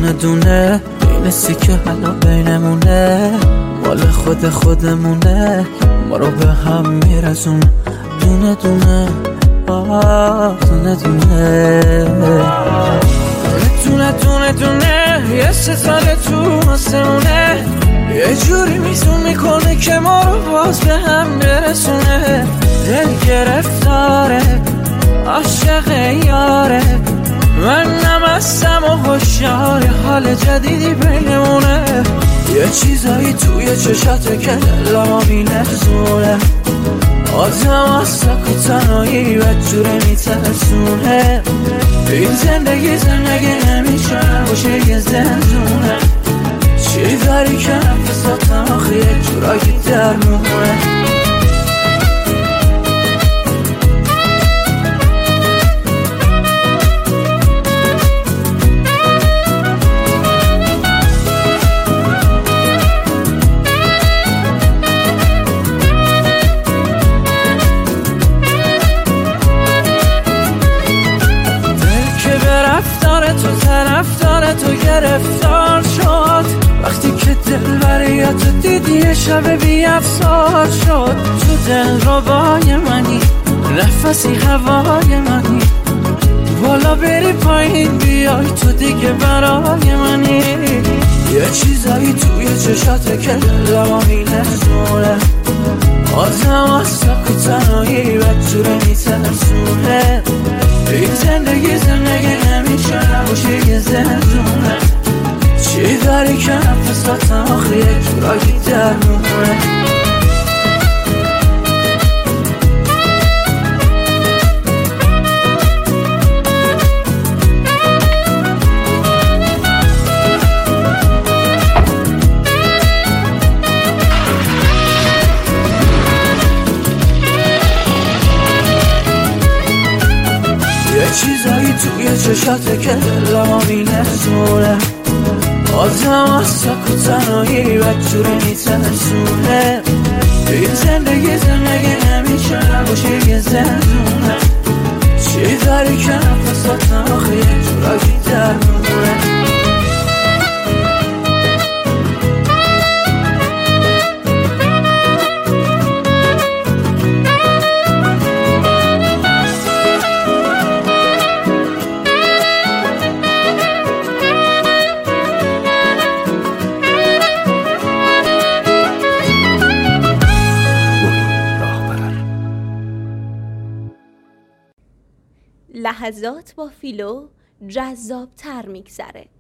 دونه دونه می‌نسی که حالا بینمونه مال خودمونه ما رو به هم میرسونه دونه دونه دونه دونه دونه دونه یه ستاره تو آسمونه یه جوری میزون میکنه که ما رو باز به هم برسونه دل گرفتاره عاشق یاره من نمستم و هوشیار حال جدیدی بینمونه یه چیزایی توی چشاته که دلمو میلرزونه آدم از سکوتنایی و جوره میترسونه این زندگی نمیشه باشه یه زندونه چی داری که نفساتم آخه یه جورایی در مونه تو گرفتار شد وقتی که دل بریاتو دیدی یه شب بی افسار شد تو دل ربای منی نفسی هوای منی بالا بری پایین بیای تو دیگه برای منی یه چیزایی توی چشاته که دلمو میلرزونه آدم از سکوتنایی و جوره میترسونه این زندگی نمیشه نباشه یه زندونه چی داری که نفساتم آخه یه جورایی در مونه چیزایی توی چشاته که دلمو میلرزونه آدم از سکوتنایی و جوره میترسونه این زندگی نمیشه نباشه یه زندونه چی داری که نفساتم آخه یه جورایی در مونه لحظات با فیلو جذاب تر میگذره.